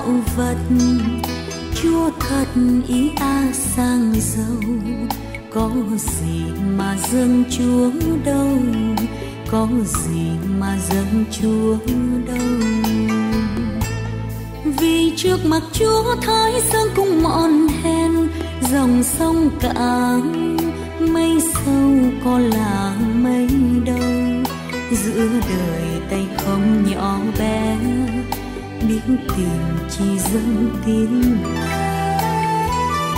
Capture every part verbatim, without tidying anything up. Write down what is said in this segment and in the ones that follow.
vật. Chúa thật ý a sang giàu, có gì mà dâng Chúa đâu, có gì mà dâng Chúa đâu. Vì trước mặt Chúa Thái Dương cũng mòn hen, dòng sông cạn mây sâu có là mấy đâu. Giữa đời tay không nhỏ bé, biết tìm chỉ dâng tiếng Ngài.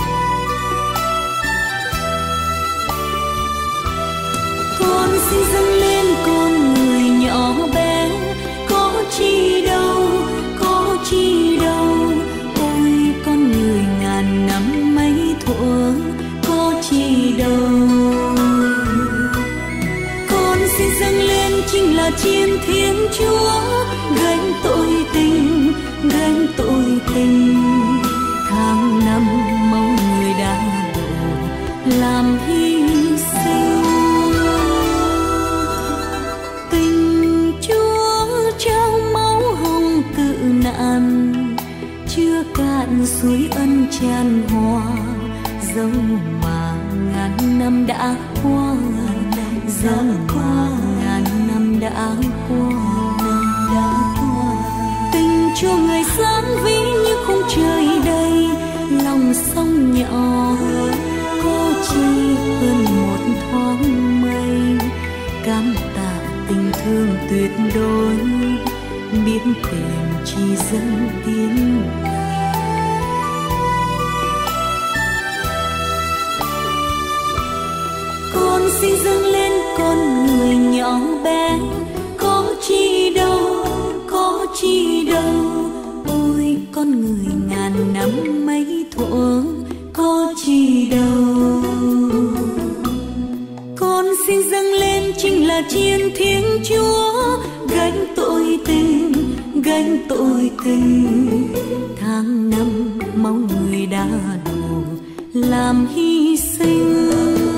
Con xin dâng lên con người nhỏ bé, có chi đâu, có chi đâu. Ôi con người ngàn năm mấy thuở, có chi đâu. Con xin dâng lên chính là chiến Thiên Chúa, gánh tội tình, gánh tội tình. Tháng năm máu người đã đổ làm hy sinh. Tình Chúa trao máu hồng tự nạn, chưa cạn suối ân tràn hòa. Dẫu mà ngàn năm đã qua, dẫu mà ngàn năm đã qua. Tình Chúa người sáng vĩ như khung trời đầy, lòng sông nhỏ có chi hơn một thoáng mây. Cảm tạ tình thương tuyệt đối, biết tìm chỉ dâng tiếng Ngài. Con xin dâng lên con người nhỏ bé, có chi đâu, có chi đâu. Ôi con người ngàn năm mấy thuở, có chi đâu. Con xin dâng lên chính là chiến Thiên Chúa, gánh tội tình, gánh tội tình. Tháng năm máu người đã đổ làm hy sinh.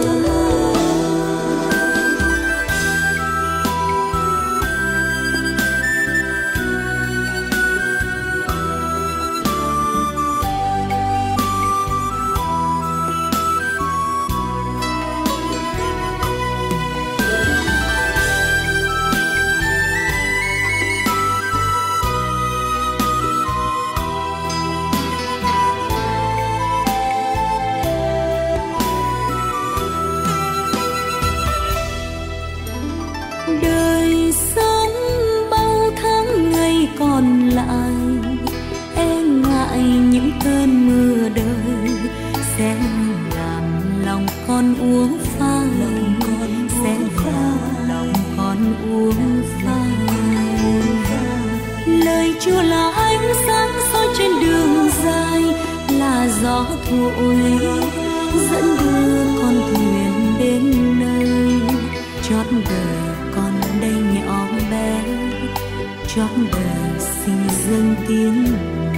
Còn lại e ngại những cơn mưa đời sẽ làm lòng con uống phai, sẽ làm lòng con uống phai. Lời Chúa là ánh sáng soi trên đường dài, là gió thổi dẫn đưa con thuyền đến nơi. Chót đời con đây nhỏ bé, chót đời xin dâng tiếng